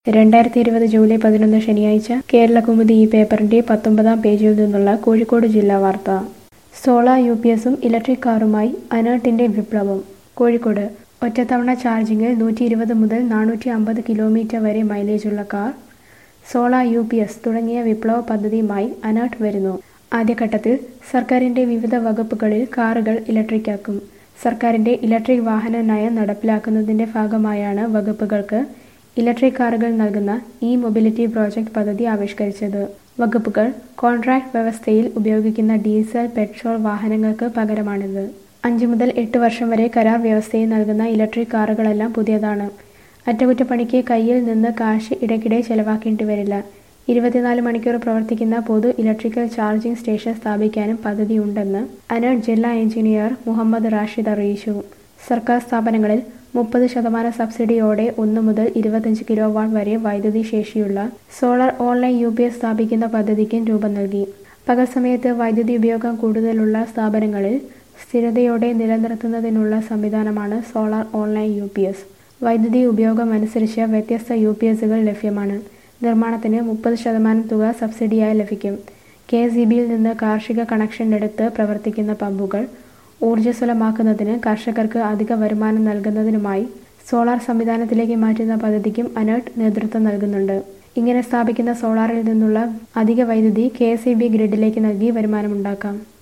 2020 July 11 ശനിയാഴ്ച കേരളകൗമുദി ഈ പേപ്പറിന്റെ 19-ാം പേജിൽ നിന്നുള്ള കോഴിക്കോട് ജില്ലാ വാർത്ത. സോളാർ യുപിഎസും ഇലക്ട്രിക് കാറുമായി അനേർട്ടിന്റെ വിപ്ലവം. കോഴിക്കോട് ഒറ്റത്തവണ ചാർജിങ്ങിൽ 120 മുതൽ 450 കിലോമീറ്റർ വരെ മൈലേജുള്ള കാർ, സോളാർ യുപിഎസ് തുടങ്ങിയ വിപ്ലവ പദ്ധതിയുമായി അനേർട്ട് വരുന്നു. ആദ്യഘട്ടത്തിൽ സർക്കാരിന്റെ വിവിധ വകുപ്പുകളിൽ കാറുകൾ ഇലക്ട്രിക്കാക്കും. സർക്കാരിന്റെ ഇലക്ട്രിക് വാഹന നയം നടപ്പിലാക്കുന്നതിന്റെ ഭാഗമായാണ് വകുപ്പുകൾക്ക് ഇലക്ട്രിക് കാറുകൾ നൽകുന്ന ഇ-മൊബിലിറ്റി പ്രോജക്ട് പദ്ധതി ആവിഷ്കരിച്ചത്. വകുപ്പുകൾ കോൺട്രാക്ട് വ്യവസ്ഥയിൽ ഉപയോഗിക്കുന്ന ഡീസൽ, പെട്രോൾ വാഹനങ്ങൾക്ക് പകരമാണിത്. 5 മുതൽ 8 വർഷം വരെ കരാർ വ്യവസ്ഥയിൽ നൽകുന്ന ഇലക്ട്രിക് കാറുകളെല്ലാം പുതിയതാണ്. അറ്റകുറ്റപ്പണിക്ക് കയ്യിൽ നിന്ന് കാശ് ഇടയ്ക്കിടെ ചെലവാക്കേണ്ടി വരില്ല. 24 മണിക്കൂർ പ്രവർത്തിക്കുന്ന പൊതു ഇലക്ട്രിക്കൽ ചാർജിംഗ് സ്റ്റേഷൻ സ്ഥാപിക്കാനും പദ്ധതിയുണ്ടെന്ന് അനേർട്ട് ജില്ലാ എഞ്ചിനീയർ മുഹമ്മദ് റാഷിദ് അറിയിച്ചു. സർക്കാർ സ്ഥാപനങ്ങളിൽ 30% സബ്സിഡിയോടെ 1 മുതൽ 25 കിലോവാട്ട് വരെ വൈദ്യുതി ശേഷിയുള്ള സോളാർ ഓൺലൈൻ യുപിഎസ് സ്ഥാപിക്കുന്ന പദ്ധതിക്കും രൂപം നൽകി. പകൽ സമയത്ത് വൈദ്യുതി ഉപയോഗം കൂടുതലുള്ള സ്ഥാപനങ്ങളിൽ സ്ഥിരതയോടെ നിലനിർത്തുന്നതിനുള്ള സംവിധാനമാണ് സോളാർ ഓൺലൈൻ യുപിഎസ്. വൈദ്യുതി ഉപയോഗമനുസരിച്ച് വ്യത്യസ്ത യുപിഎസുകൾ ലഭ്യമാണ്. നിർമ്മാണത്തിന് 30% തുക സബ്സിഡിയായി ലഭിക്കും. കെഎസ്ഇബിയിൽ നിന്ന് കാർഷിക കണക്ഷൻ എടുത്ത് പ്രവർത്തിക്കുന്ന പമ്പുകൾ ഊർജ്ജസ്വലമാക്കുന്നതിന് കർഷകർക്ക് അധിക വരുമാനം നൽകുന്നതിനുമായി സോളാർ സംവിധാനത്തിലേക്ക് മാറ്റുന്ന പദ്ധതിക്കും അനേർട്ട് നേതൃത്വം നൽകുന്നുണ്ട്. ഇങ്ങനെ സ്ഥാപിക്കുന്ന സോളാറിൽ നിന്നുള്ള അധിക വൈദ്യുതി കെഎസ്ഇബി ഗ്രിഡിലേക്ക് നൽകി വരുമാനമുണ്ടാക്കാം.